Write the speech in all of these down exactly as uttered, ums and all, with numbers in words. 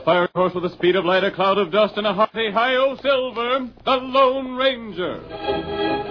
fiery horse with the speed of light, a cloud of dust, and a hearty hi-yo silver, the Lone Ranger.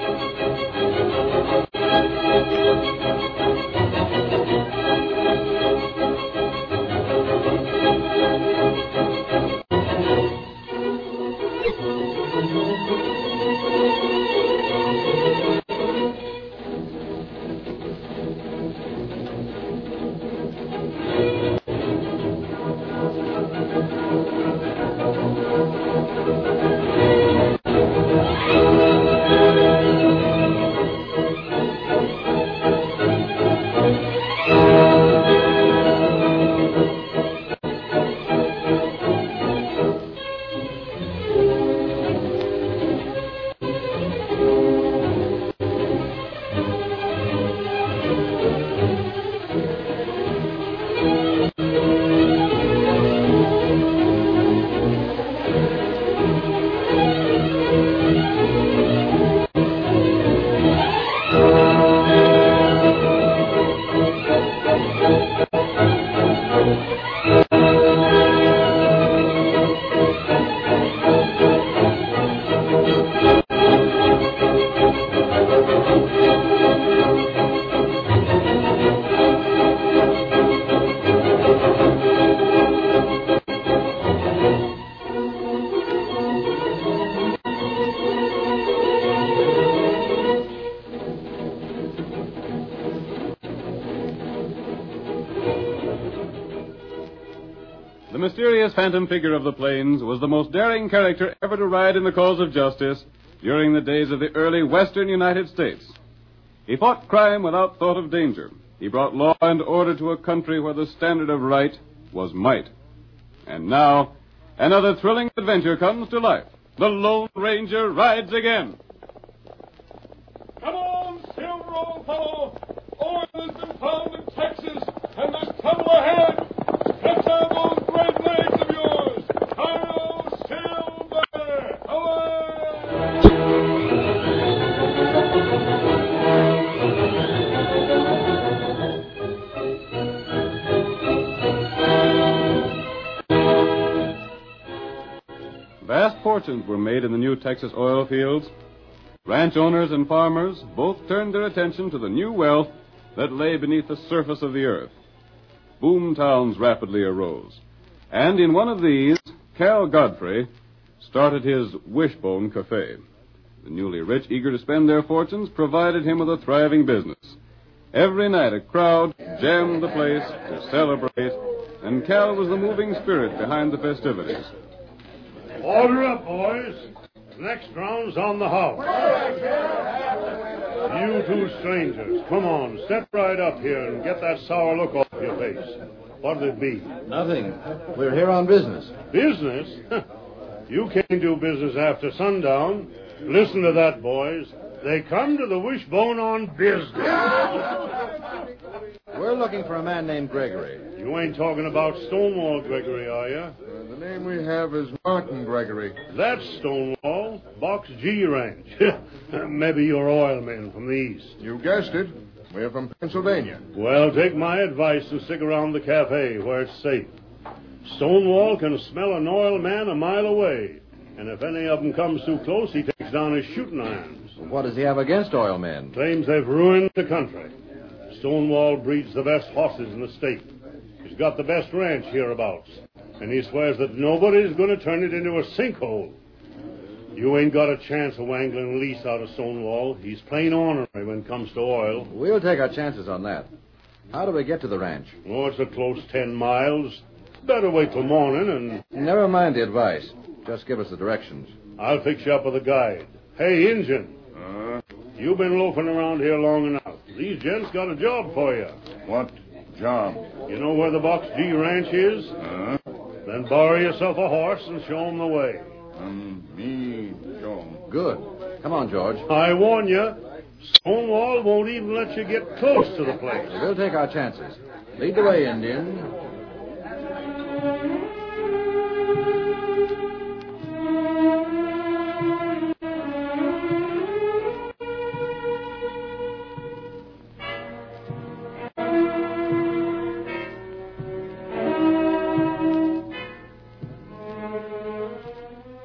The mysterious phantom figure of the plains was the most daring character ever to ride in the cause of justice during the days of the early western United States. He fought crime without thought of danger. He brought law and order to a country where the standard of right was might. And now, another thrilling adventure comes to life. The Lone Ranger rides again. Come on, Silver, old fellow. Oil has been found in Texas, and there's trouble ahead. Stretch out those great legs of yours. Hi-yo, Silver! Away! Vast fortunes were made in the new Texas oil fields. Ranch owners and farmers both turned their attention to the new wealth that lay beneath the surface of the earth. Boom towns rapidly arose. And in one of these, Cal Godfrey started his Wishbone Cafe. The newly rich, eager to spend their fortunes, provided him with a thriving business. Every night a crowd jammed the place to celebrate, and Cal was the moving spirit behind the festivities. Order up, boys. Next round's on the house. You two strangers, come on, step right up here and get that sour look off your face. What'd it be? Nothing. We're here on business. Business? You can't do business after sundown. Listen to that, boys. They come to the Wishbone on business. We're looking for a man named Gregory. You ain't talking about Stonewall Gregory, are you? Uh, the name we have is Martin Gregory. That's Stonewall, Box G Ranch. Maybe you're oil men from the east. You guessed it. We're from Pennsylvania. Well, take my advice and stick around the cafe where it's safe. Stonewall can smell an oil man a mile away. And if any of them comes too close, he takes down his shooting irons. What does he have against oil men? Claims they've ruined the country. Stonewall breeds the best horses in the state. He's got the best ranch hereabouts. And he swears that nobody's going to turn it into a sinkhole. You ain't got a chance of wangling a lease out of Stonewall. He's plain ornery when it comes to oil. We'll take our chances on that. How do we get to the ranch? Oh, it's a close ten miles. Better wait till morning and... Never mind the advice. Just give us the directions. I'll fix you up with a guide. Hey, Injun. Uh, You've been loafing around here long enough. These gents got a job for you. what job? You know where the Box G Ranch is? Uh, Then borrow yourself a horse and show 'em the way. um, me, Joe. Good. Come on, George. I warn you, Stonewall won't even let you get close to the place. We'll take our chances. Lead the way, Indian.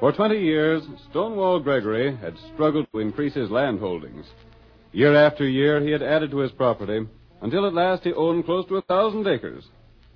For twenty years, Stonewall Gregory had struggled to increase his land holdings. Year after year, he had added to his property, until at last he owned close to a thousand acres.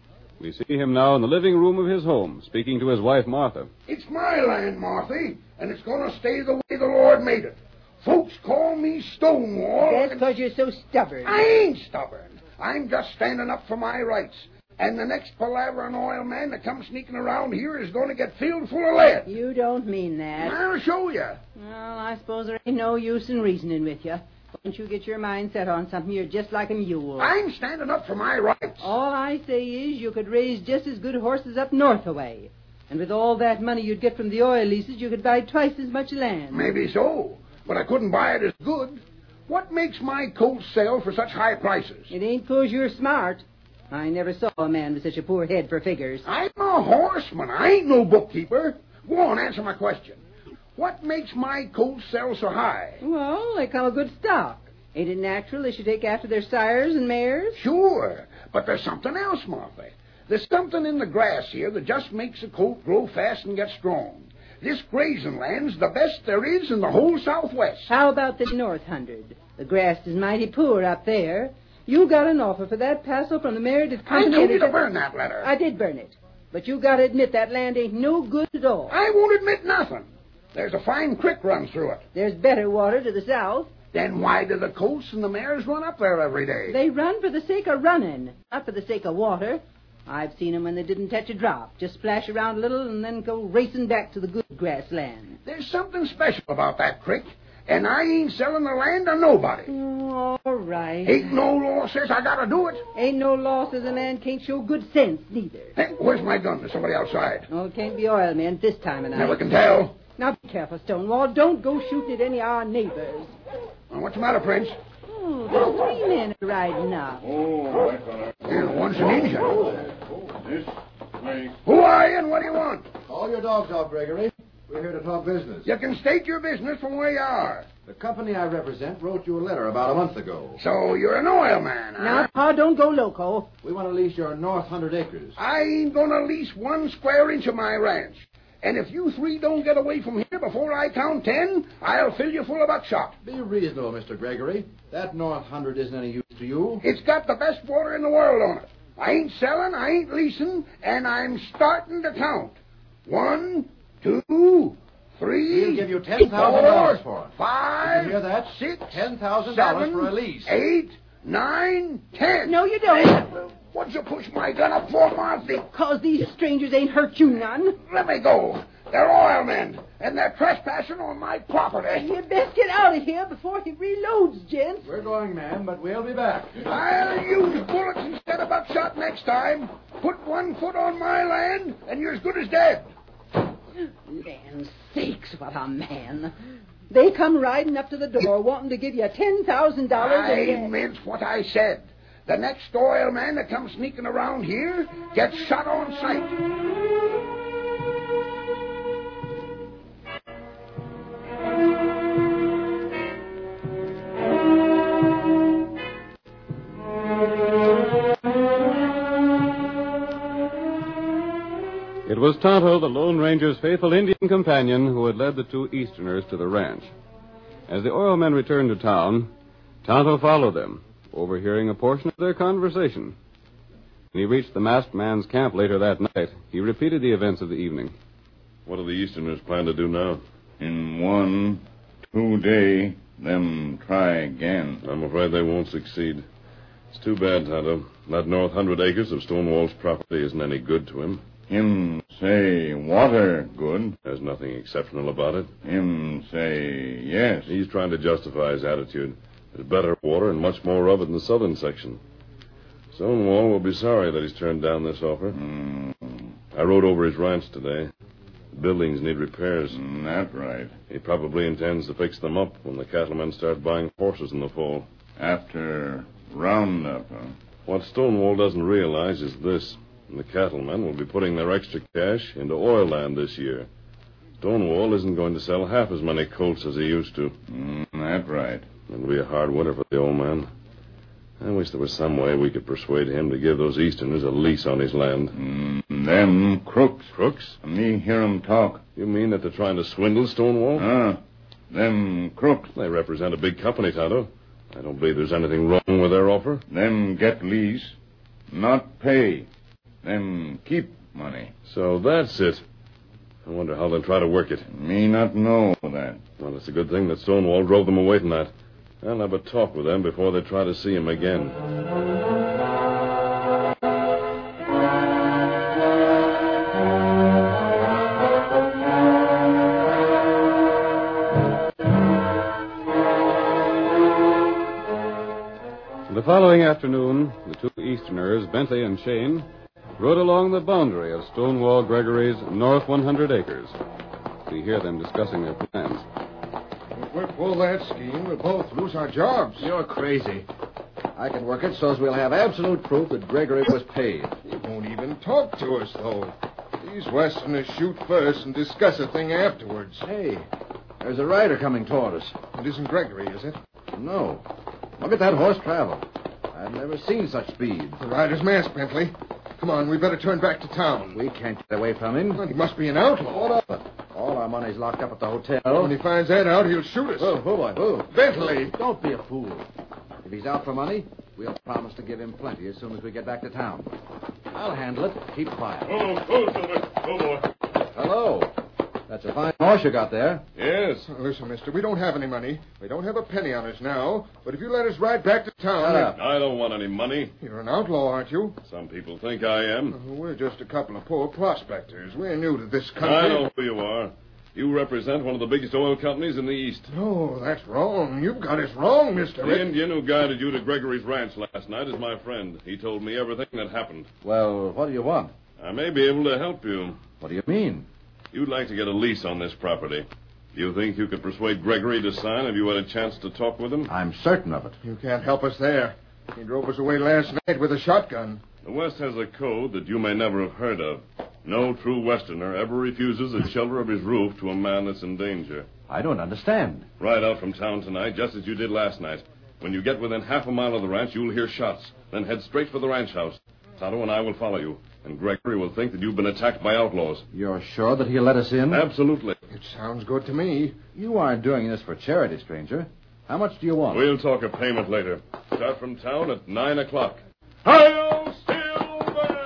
We see him now in the living room of his home, speaking to his wife, Martha. It's my land, Marthy, and it's going to stay the way the Lord made it. Folks call me Stonewall. That's because you're so stubborn. I ain't stubborn. I'm just standing up for my rights. And the next palavering oil man that comes sneaking around here is going to get filled full of lead. You don't mean that. I'll show you. Well, I suppose there ain't no use in reasoning with you. Once you get your mind set on something, you're just like a mule. I'm standing up for my rights. All I say is you could raise just as good horses up north away. And with all that money you'd get from the oil leases, you could buy twice as much land. Maybe so, but I couldn't buy it as good. What makes my colt sell for such high prices? It ain't 'cause you're smart. I never saw a man with such a poor head for figures. I'm a horseman. I ain't no bookkeeper. Go on, answer my question. What makes my colts sell so high? Well, they come of good stock. Ain't it natural they should take after their sires and mares? Sure, but there's something else, Martha. There's something in the grass here that just makes a colt grow fast and get strong. This grazing land's the best there is in the whole Southwest. How about the North Hundred? The grass is mighty poor up there. You got an offer for that parcel from the Meredith Company. I told you to burn that letter. I did burn it. But you got to admit that land ain't no good at all. I won't admit nothing. There's a fine creek runs through it. There's better water to the south. Then why do the colts and the mares run up there every day? They run for the sake of running, not for the sake of water. I've seen them when they didn't touch a drop. Just splash around a little and then go racing back to the good grassland. There's something special about that creek, and I ain't selling the land to nobody. Oh, all right. Ain't no law says I gotta do it. Ain't no law says a man can't show good sense, neither. Hey, where's my gun? There's somebody outside. Oh, it can't be oil men this time of night. Never can tell. Now, be careful, Stonewall. Don't go shooting at any of our neighbors. Well, what's the matter, Prince? Oh, there's three men riding up. Oh, my fella. Yeah, one's an Indian. This way. Who are you and what do you want? Call your dogs out, Gregory. We're here to talk business. You can state your business from where you are. The company I represent wrote you a letter about a month ago. So you're an oil man, huh? Now, Pa, don't go loco. We want to lease your North Hundred Acres. I ain't gonna lease one square inch of my ranch. And if you three don't get away from here before I count ten, I'll fill you full of buckshot. Be reasonable, Mister Gregory. That North Hundred isn't any use to you. It's got the best water in the world on it. I ain't selling, I ain't leasing, and I'm starting to count. One, two, three, We'll give you ten thousand dollars for it. Five, Did you hear that? six, ten thousand dollars seven, for a lease. Eight, nine, ten. No, you don't. What'd you push my gun up for, Marthy? Because these strangers ain't hurt you none. Let me go. They're oil men, and they're trespassing on my property. You best get out of here before he reloads, gents. We're going, ma'am, but we'll be back. I'll use bullets instead of buckshot next time. Put one foot on my land, and you're as good as dead. Land sakes, what a man. They come riding up to the door wanting to give you ten thousand dollars. I and... meant what I said. The next oil man that comes sneaking around here gets shot on sight. It was Tonto, the Lone Ranger's faithful Indian companion, who had led the two Easterners to the ranch. As the oil men returned to town, Tonto followed them, overhearing a portion of their conversation. When he reached the masked man's camp later that night, he repeated the events of the evening. What do the Easterners plan to do now? In one, two day, them try again. I'm afraid they won't succeed. It's too bad, Tonto. That North Hundred Acres of Stonewall's property isn't any good to him. Him say water good. There's nothing exceptional about it. Him say yes. He's trying to justify his attitude. There's better water and much more of it in the southern section. Stonewall will be sorry that he's turned down this offer. Mm. I rode over his ranch today. The buildings need repairs. Mm, that right. He probably intends to fix them up when the cattlemen start buying horses in the fall. After roundup, huh? What Stonewall doesn't realize is this. The cattlemen will be putting their extra cash into oil land this year. Stonewall isn't going to sell half as many colts as he used to. Mm, that right. It'll be a hard winter for the old man. I wish there was some way we could persuade him to give those Easterners a lease on his land. Mm, them crooks. Crooks? Me hear 'em talk. You mean that they're trying to swindle Stonewall? Ah, them crooks. They represent a big company, Tonto. I don't believe there's anything wrong with their offer. Them get lease, not pay. Them keep money. So that's it. I wonder how they'll try to work it. Me not know that. Well, it's a good thing that Stonewall drove them away tonight. I'll have a talk with them before they try to see him again. The following afternoon, the two Easterners, Bentley and Shane, rode along the boundary of Stonewall Gregory's North one hundred acres. We hear them discussing their plans. If we pull that scheme, we'll both lose our jobs. You're crazy. I can work it so as we'll have absolute proof that Gregory was paid. He won't even talk to us, though. These Westerners shoot first and discuss a thing afterwards. Hey, there's a rider coming toward us. It isn't Gregory, is it? No. Look at that horse travel. I've never seen such speed. The rider's masked, Bentley. Come on, we better turn back to town. We can't get away from him. Well, he must be an outlaw. What of it? All our money's locked up at the hotel. When he finds that out, he'll shoot us. Whoa, whoa, boy, whoa. Bentley! Don't be a fool. If he's out for money, we'll promise to give him plenty as soon as we get back to town. I'll handle it. Keep quiet. Oh, oh, Silver. Oh, boy. Hello. That's a fine horse you got there. Yes. Listen, mister, we don't have any money. We don't have a penny on us now. But if you let us ride back to town... Shut up. I don't want any money. You're an outlaw, aren't you? Some people think I am. We're just a couple of poor prospectors. We're new to this country. I know who you are. You represent one of the biggest oil companies in the East. No, that's wrong. You've got us wrong, mister. The Indian who guided you to Gregory's ranch last night is my friend. He told me everything that happened. Well, what do you want? I may be able to help you. What do you mean? You'd like to get a lease on this property. Do you think you could persuade Gregory to sign if you had a chance to talk with him? I'm certain of it. You can't help us there. He drove us away last night with a shotgun. The West has a code that you may never have heard of. No true Westerner ever refuses the shelter of his roof to a man that's in danger. I don't understand. Ride out from town tonight, just as you did last night. When you get within half a mile of the ranch, you'll hear shots. Then head straight for the ranch house. Tonto and I will follow you. And Gregory will think that you've been attacked by outlaws. You're sure that he'll let us in? Absolutely. It sounds good to me. You aren't doing this for charity, stranger. How much do you want? We'll talk of payment later. Start from town at nine o'clock. Hi-yo, Silver!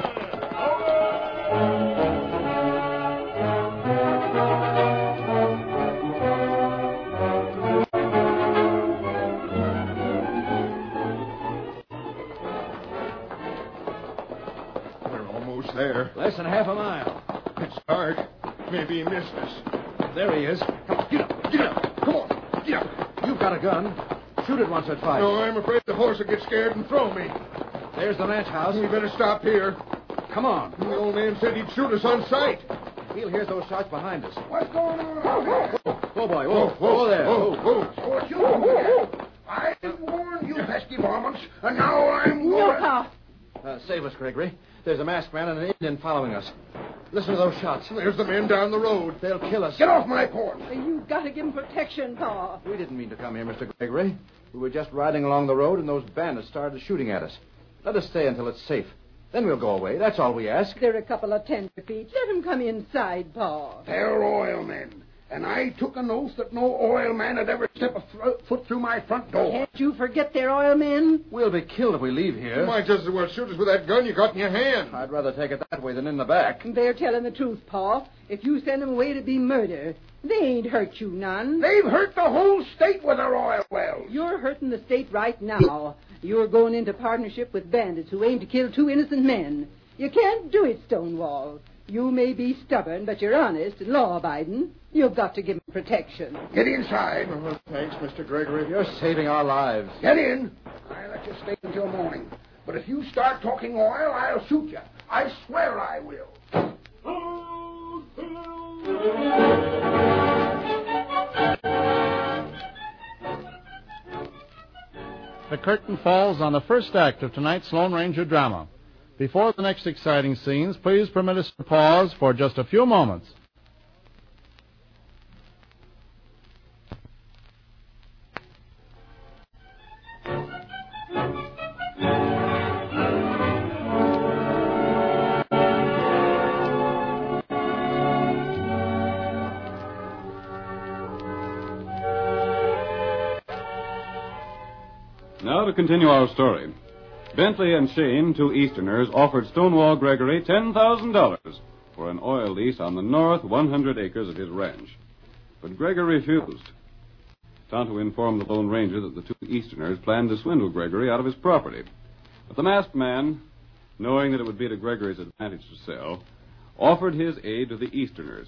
We're almost there. Less than half a mile. It's dark. Maybe he missed us. There he is. Come on, get up, get up. Come on, get up. You've got a gun. Shoot it once or twice. No, I'm afraid the horse will get scared and throw me. There's the ranch house. We better stop here. Come on. The old man said he'd shoot us on sight. He'll hear those shots behind us. What's going on out here? Whoa, boy. Whoa, whoa, there. Whoa, whoa. So it's you again. I warned you, pesky varmints, and now I'm No, warned. Pa. Uh, save us, Gregory. There's a masked man and an Indian following us. Listen to those shots. There's the men down the road. They'll kill us. Get off my porch. You've got to give him protection, Pa. We didn't mean to come here, Mister Gregory. We were just riding along the road, and those bandits started shooting at us. Let us stay until it's safe. Then we'll go away. That's all we ask. They're a couple of tenderfeet. Let them come inside, Pa. They're oil men. And I took an oath that no oil man would ever step a fro- foot through my front door. Can't you forget they're oil men? We'll be killed if we leave here. You might just as well shoot us with that gun you got in your hand. I'd rather take it that way than in the back. They're telling the truth, Pa. If you send them away, it'd be murder. They ain't hurt you none. They've hurt the whole state with their oil wells. You're hurting the state right now. You're going into partnership with bandits who aim to kill two innocent men. You can't do it, Stonewall. You may be stubborn, but you're honest and law-abiding. You've got to give them protection. Get inside. Oh, thanks, Mister Gregory. You're saving our lives. Get in. I'll let you stay until morning. But if you start talking oil, I'll shoot you. I swear I will. The curtain falls on the first act of tonight's Lone Ranger drama. Before the next exciting scenes, please permit us to pause for just a few moments. Now to continue our story. Bentley and Shane, two Easterners, offered Stonewall Gregory ten thousand dollars for an oil lease on the north one hundred acres of his ranch. But Gregory refused. Tonto informed the Lone Ranger that the two Easterners planned to swindle Gregory out of his property. But the masked man, knowing that it would be to Gregory's advantage to sell, offered his aid to the Easterners.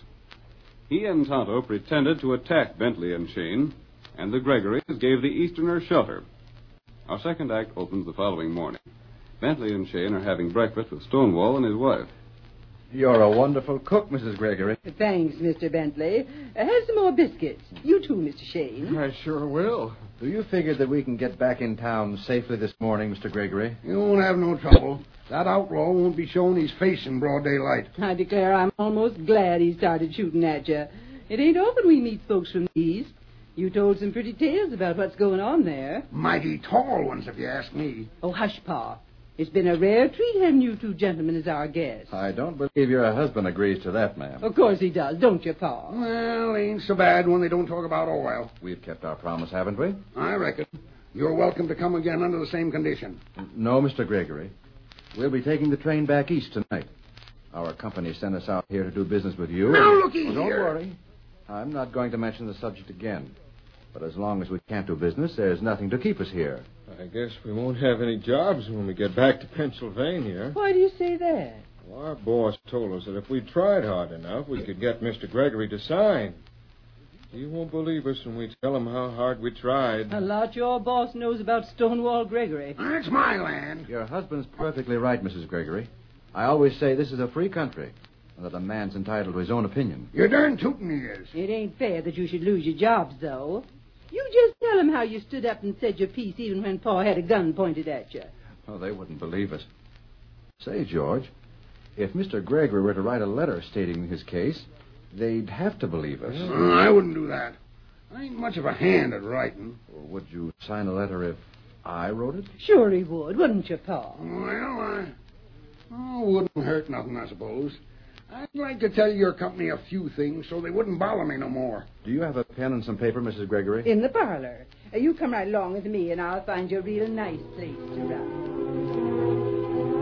He and Tonto pretended to attack Bentley and Shane, and the Gregorys gave the Easterners shelter. Our second act opens the following morning. Bentley and Shane are having breakfast with Stonewall and his wife. You're a wonderful cook, Missus Gregory. Thanks, Mister Bentley. Uh, have some more biscuits. You too, Mister Shane. I sure will. Do you figure that we can get back in town safely this morning, Mister Gregory? You won't have no trouble. That outlaw won't be showing his face in broad daylight. I declare I'm almost glad he started shooting at you. It ain't often we meet folks from the East. You told some pretty tales about what's going on there. Mighty tall ones, if you ask me. Oh, hush, Pa. It's been a rare treat having you two gentlemen as our guests. I don't believe your husband agrees to that, ma'am. Of course he does, don't you, Pa? Well, ain't so bad when they don't talk about oil. We've kept our promise, haven't we? I reckon. You're welcome to come again under the same condition. No, Mister Gregory. We'll be taking the train back east tonight. Our company sent us out here to do business with you. Now, looky well, don't here. worry. I'm not going to mention the subject again. But as long as we can't do business, there's nothing to keep us here. I guess we won't have any jobs when we get back to Pennsylvania. Why do you say that? Well, our boss told us that if we tried hard enough, we could get Mister Gregory to sign. He won't believe us when we tell him how hard we tried. A lot your boss knows about Stonewall Gregory. That's my land. Your husband's perfectly right, Missus Gregory. I always say this is a free country, and that a man's entitled to his own opinion. You're darn tootin' he is. It ain't fair that you should lose your jobs, though. You just tell him how you stood up and said your piece even when Pa had a gun pointed at you. Oh, they wouldn't believe us. Say, George, if Mister Gregory were to write a letter stating his case, they'd have to believe us. Uh, I wouldn't do that. I ain't much of a hand at writing. Or would you sign a letter if I wrote it? Sure he would, wouldn't you, Pa? Well, I... Oh, wouldn't hurt nothing, I suppose. I'd like to tell your company a few things so they wouldn't bother me no more. Do you have a pen and some paper, Missus Gregory? In the parlor. Uh, you come right along with me, and I'll find you a real nice place to run.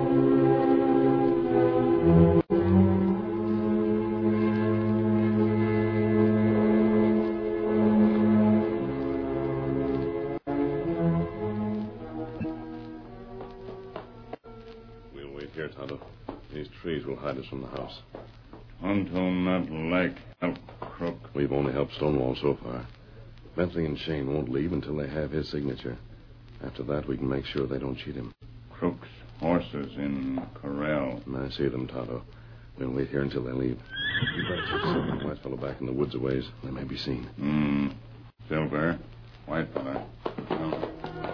We'll wait here, Tonto. These trees will hide us from the house. Tonto not like help, Crook. We've only helped Stonewall so far. Bentley and Shane won't leave until they have his signature. After that, we can make sure they don't cheat him. Crook's horses in corral. And I see them, Tonto. We'll wait here until they leave. You better take Silver and White fellow back in the woods a ways. They may be seen. Hmm. Silver. White fella. Oh.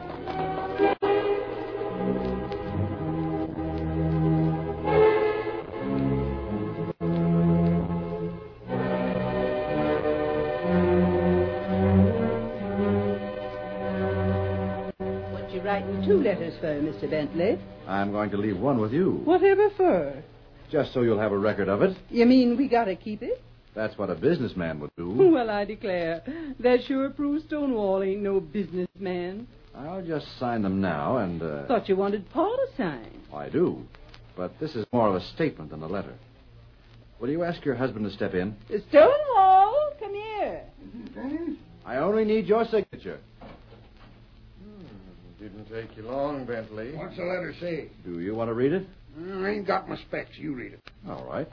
Writing two letters for, Mister Bentley. I'm going to leave one with you. Whatever for? Just so you'll have a record of it. You mean we gotta keep it? That's what a businessman would do. Well, I declare, that sure proves Stonewall ain't no businessman. I'll just sign them now and, uh... Thought you wanted Pa to sign. I do. But this is more of a statement than a letter. Will you ask your husband to step in? Stonewall, come here. I only need your signature. Didn't take you long, Bentley. What's the letter say? Do you want to read it? I ain't got my specs. You read it. All right.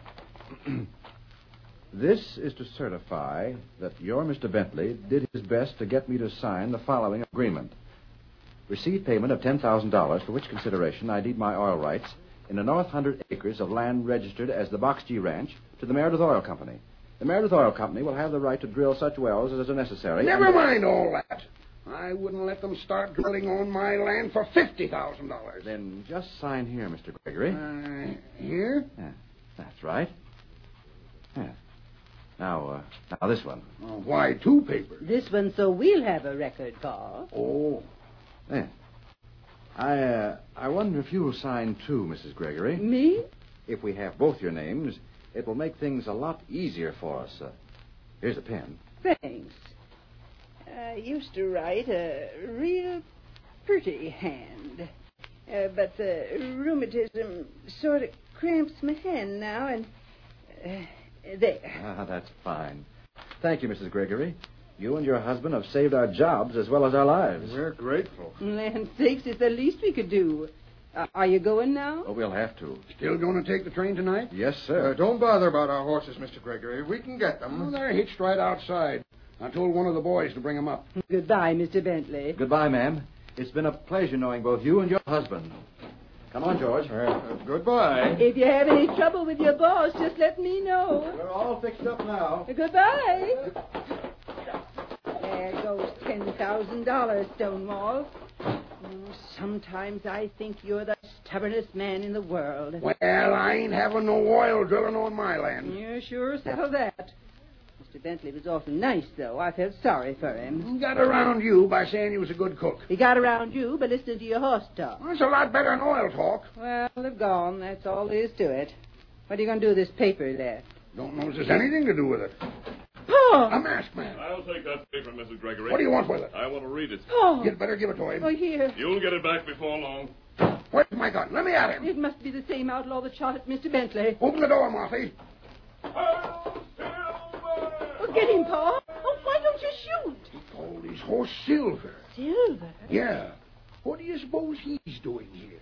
This is to certify that your Mister Bentley did his best to get me to sign the following agreement. Receive payment of ten thousand dollars, for which consideration I deed my oil rights in the north hundred acres of land registered as the Box G Ranch to the Meredith Oil Company. The Meredith Oil Company will have the right to drill such wells as are necessary. Never and... mind all that. I wouldn't let them start drilling on my land for fifty thousand dollars. Then just sign here, Mister Gregory. Uh, here? Yeah, that's right. Yeah. Now, uh, now this one. Oh, why two papers? This one so we'll have a record, Pa. Oh. Yeah. I, uh, I wonder if you'll sign too, Missus Gregory. Me? If we have both your names, it will make things a lot easier for us. Uh, here's a pen. Thanks. I used to write a real pretty hand. Uh, but the rheumatism sort of cramps my hand now, and uh, there. Ah, that's fine. Thank you, Missus Gregory. You and your husband have saved our jobs as well as our lives. We're grateful. Land sakes, it's the least we could do. Uh, are you going now? Oh, we'll have to. Still going to take the train tonight? Yes, sir. Uh, don't bother about our horses, Mister Gregory. We can get them. Oh, they're hitched right outside. I told one of the boys to bring them up. Goodbye, Mister Bentley. Goodbye, ma'am. It's been a pleasure knowing both you and your husband. Come on, George. Uh, uh, goodbye. If you have any trouble with your boss, just let me know. We're all fixed up now. Goodbye. There goes ten thousand dollars, Stonewall. Oh, sometimes I think you're the stubbornest man in the world. Well, I ain't having no oil drilling on my land. You sure settle that. Mister Bentley was awful nice, though. I felt sorry for him. He got around you by saying he was a good cook. He got around you by listening to your horse talk. That's a lot better than oil talk. Well, they've gone. That's all there is to it. What are you going to do with this paper left? Don't know if there's anything to do with it. Paul! A masked man. I'll take that paper, Missus Gregory. What do you want with it? I want to read it. Paul! You'd better give it to him. Oh, here. You'll get it back before long. Where's my gun? Let me at him. It must be the same outlaw that shot at Mister Bentley. Open the door, Marthy. Oh, get him, Paul. Oh, why don't you shoot? He called his horse Silver. Silver? Yeah. What do you suppose he's doing here?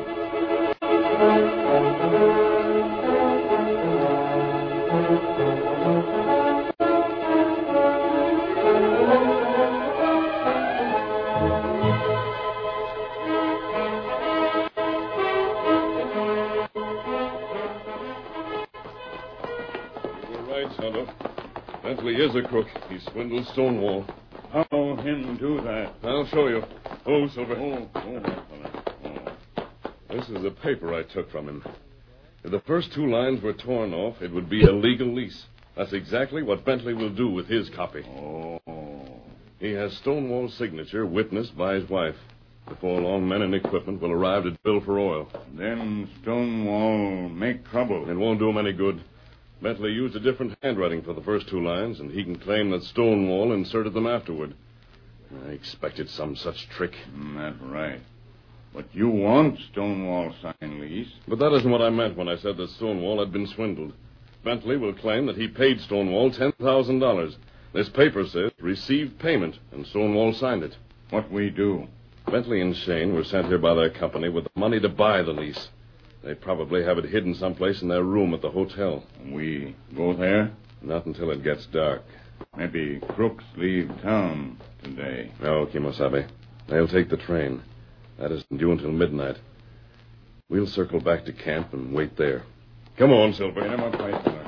Bentley is a crook. He swindled Stonewall. How him do that? I'll show you. Oh, Silver. Oh, oh, oh. This is the paper I took from him. If the first two lines were torn off, it would be a legal lease. That's exactly what Bentley will do with his copy. Oh. He has Stonewall's signature witnessed by his wife. Before long, men and equipment will arrive to drill for oil. Then Stonewall make trouble. It won't do him any good. Bentley used a different handwriting for the first two lines, and he can claim that Stonewall inserted them afterward. I expected some such trick. Mm, that's right. But you want Stonewall sign lease. But that isn't what I meant when I said that Stonewall had been swindled. Bentley will claim that he paid Stonewall ten thousand dollars. This paper says received payment, and Stonewall signed it. What we do? Bentley and Shane were sent here by their company with the money to buy the lease. They probably have it hidden someplace in their room at the hotel. We go there? Not until it gets dark. Maybe crooks leave town today. No, Kimosabe. They'll take the train. That isn't due until midnight. We'll circle back to camp and wait there. Come on, Silver. Get him up right there.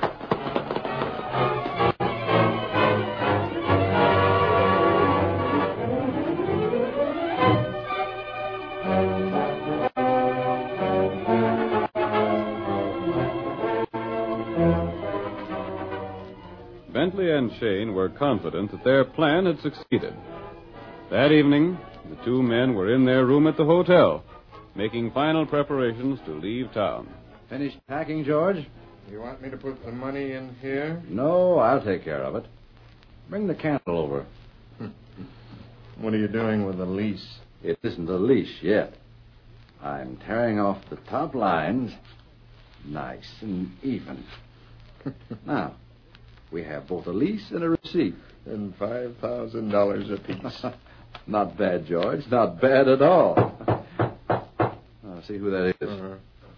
Bentley and Shane were confident that their plan had succeeded. That evening, the two men were in their room at the hotel, making final preparations to leave town. Finished packing, George? You want me to put the money in here? No, I'll take care of it. Bring the candle over. What are you doing with the lease? It isn't a leash yet. I'm tearing off the top lines, nice and even. Now, we have both a lease and a receipt. And five thousand dollars apiece. Not bad, George. Not bad at all. I'll see who that is. Uh-huh.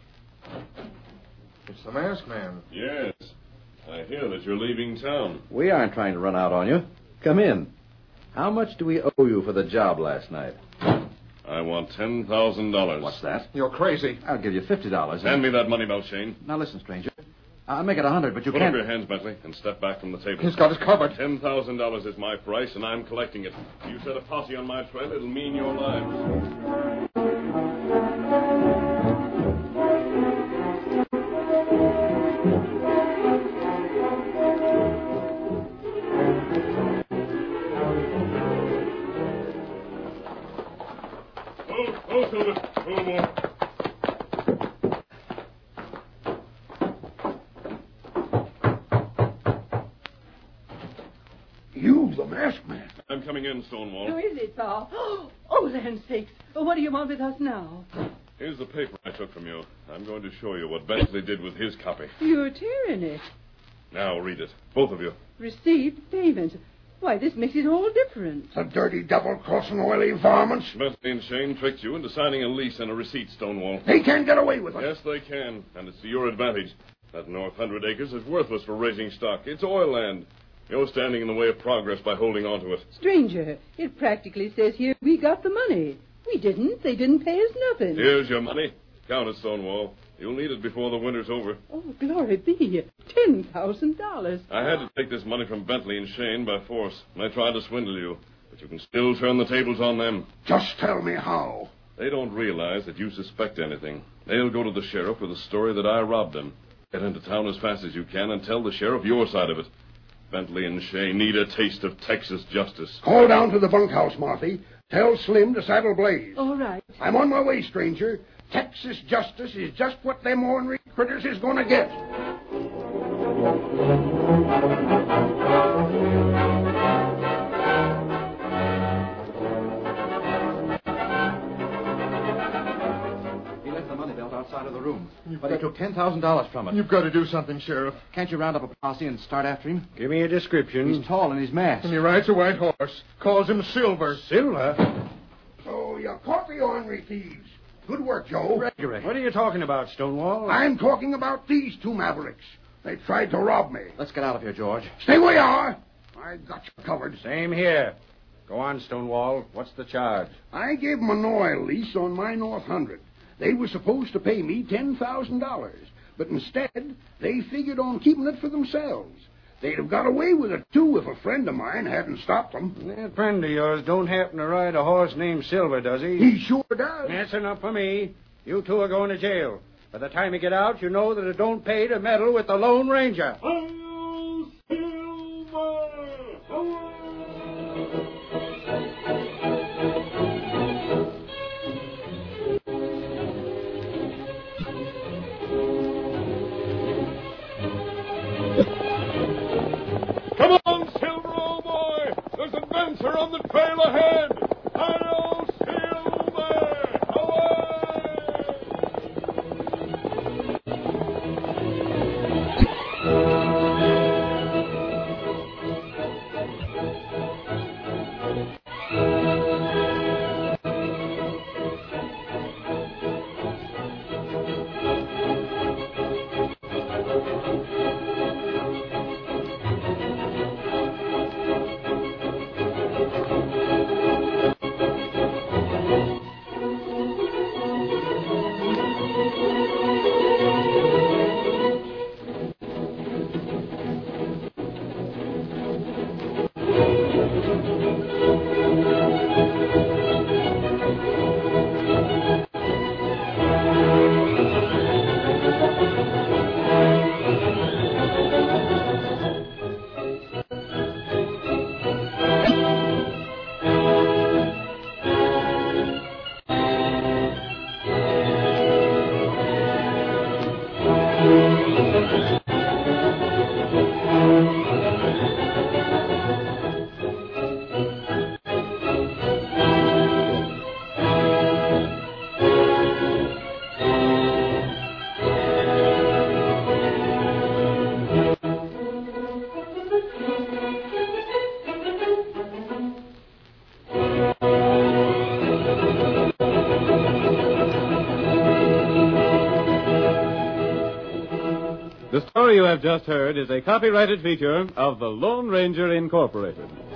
It's the masked man. Yes. I hear that you're leaving town. We aren't trying to run out on you. Come in. How much do we owe you for the job last night? I want ten thousand dollars. What's that? You're crazy. I'll give you fifty dollars. Hand me that money belt, Shane. Now listen, stranger. I'll make it a hundred, but you Put can't... up your hands, Bentley, and step back from the table. He's got us covered. Ten thousand dollars is my price, and I'm collecting it. You set a posse on my trail, it'll mean your lives. Oh, oh, Silver. Oh, more. You, the masked man. I'm coming in, Stonewall. Who is it, Paul? Oh, land sakes. What do you want with us now? Here's the paper I took from you. I'm going to show you what Bentley did with his copy. You're tearing it. Now read it. Both of you. Received payment. Why, this makes it all different. The dirty double-crossing oily varmints. Bentley and Shane tricked you into signing a lease and a receipt, Stonewall. They can't get away with it. Yes, they can, and it's to your advantage. That North Hundred Acres is worthless for raising stock. It's oil land. You're standing in the way of progress by holding on to it. Stranger, it practically says here we got the money. We didn't. They didn't pay us nothing. Here's your money. Count it, Stonewall. You'll need it before the winter's over. Oh, glory be. Ten thousand dollars. I had to take this money from Bentley and Shane by force. They tried to swindle you, but you can still turn the tables on them. Just tell me how. They don't realize that you suspect anything. They'll go to the sheriff with a story that I robbed them. Get into town as fast as you can and tell the sheriff your side of it. Bentley and Shane need a taste of Texas justice. Call down to the bunkhouse, Marthy. Tell Slim to saddle Blaze. All right. I'm on my way, stranger. Texas justice is just what them ornery critters is going to get. He left the money belt outside of the room, You've but he took ten thousand dollars from it. You've got to do something, Sheriff. Can't you round up a posse and start after him? Give me a description. He's tall and he's masked. And he rides a white horse. Calls him Silver. Silver? So you caught the ornery thieves. Good work, Joe. Gregory. What are you talking about, Stonewall? I'm talking about these two mavericks. They tried to rob me. Let's get out of here, George. Stay where you are. I got you covered. Same here. Go on, Stonewall. What's the charge? I gave them an oil lease on my North Hundred. They were supposed to pay me ten thousand dollars, but instead, they figured on keeping it for themselves. They'd have got away with it, too, if a friend of mine hadn't stopped them. That friend of yours don't happen to ride a horse named Silver, does he? He sure does. That's enough for me. You two are going to jail. By the time you get out, you know that it don't pay to meddle with the Lone Ranger. Oh, Silver! Oh! Come on, Silver, old boy! There's adventure on the trail ahead! Hi-yo, Silver! The story you have just heard is a copyrighted feature of the Lone Ranger Incorporated.